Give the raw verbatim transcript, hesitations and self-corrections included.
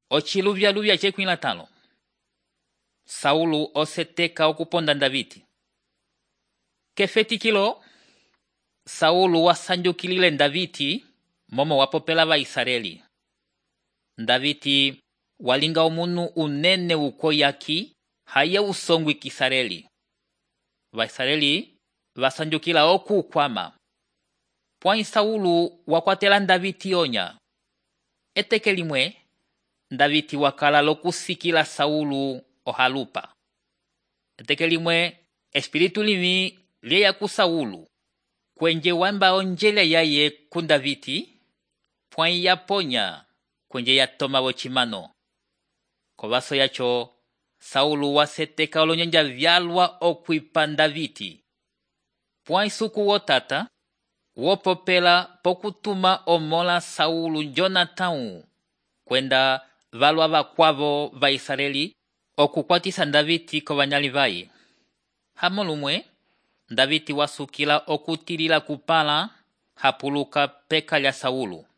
Ochiluvya-luvya chekwila talo. Saulu oseteka okuponda Davidi. Kefetikilo, Saulu wasanjukilile Davidi momo wapopela va Israeli. Davidi walinga omunu unene ukoyaki haya usongwi kisareli. Va Israeli vasanjukila oku kwama. Pwai Saulu wakwatela Davidi onya. Eteke limwe, Davidi wakala lokusikila Saulu ohalupa. Eteke limwe, espiritu limi liya ku Saulu. Kwenje wamba onjele yaye ku Davidi, pwai ya ponya, kwenje ya toma wochimano. Kovaso yacho, Saulu waseteka olonyanja vyalwa okwipa Davidi. Pwai suku wotata, wopopela pokutuma omola Saulu Jonathan kwenda valwa vakwavo va Israeli okukwatisa Davidi kovanyali vai. Hamolumwe, Davidi wasukila okutilila kupala hapuluka peka lya Saulu.